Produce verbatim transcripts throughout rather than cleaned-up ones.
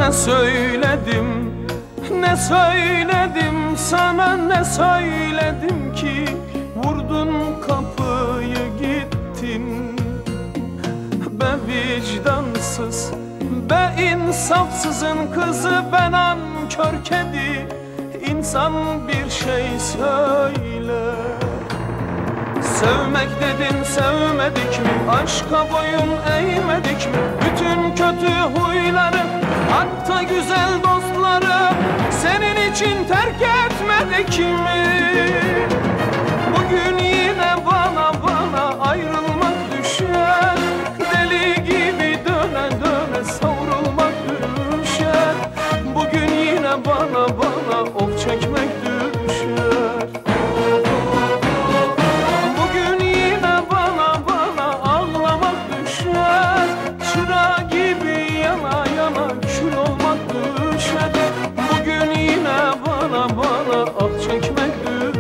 Ne söyledim, ne söyledim sana, ne söyledim ki vurdun kapıyı gittin. Be vicdansız, be insafsızın kızı, ben nankör kedi. İnsan bir şey söyle. Sevmek dedin, sevmedik mi? Aşka boyun eğmedik mi? Bütün kötü huyları, hatta güzel dostları senin için terk etmedik mi? Bugün yine bana bana ayrılmak düşer. Deli gibi döne döne savrulmak düşer. Bugün yine bana bana of çekmek düşer. Bugün yine bana bana ağlamak düşer. Çıra gibi yana yana kül olmak düşer. Bugün yine bana bana ah çekmek düşer.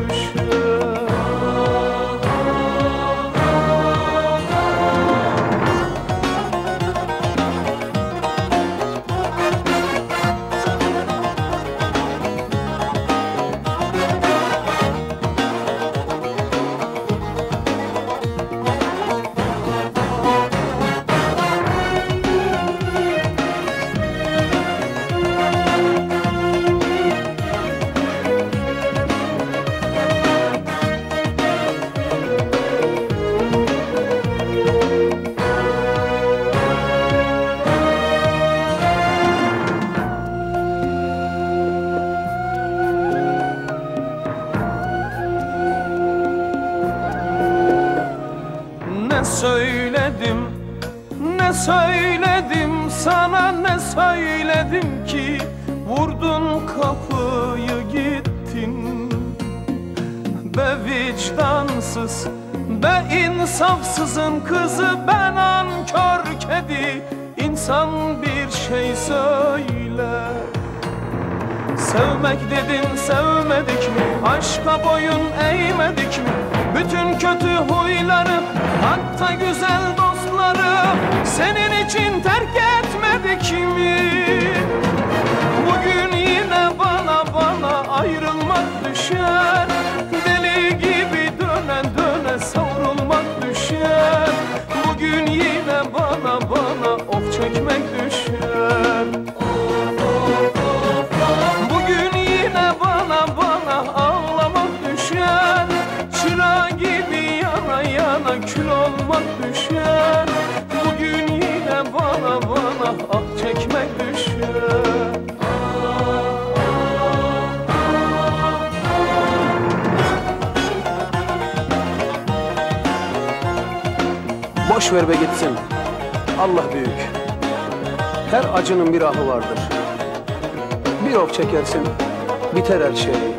Ne söyledim, ne söyledim sana, ne söyledim ki vurdun kapıyı gittin. Be vicdansız, be insafsızın kızı, ben nankör kedi. İnsan bir şey söyle. Sevmek dedin, sevmedik mi? Aşka boyun eğmedik mi? Bütün kötü huyları, hatta güzel dostları senin için terk etmedik mi? Bugün yine bana bana ayrılmak düşer. Deli gibi döne döne savrulmak düşer. Bugün yine bana bana of çekmek düşer. Bugün yine bana bana ağlamak düşer. Çıra gibi yana yana kül olmak düşer. Bugün yine bana bana ah çekmek düşer. Boş ver be gitsin. Allah büyük. Her acının bir ahı vardır. Bir of çekersin, biter her şey.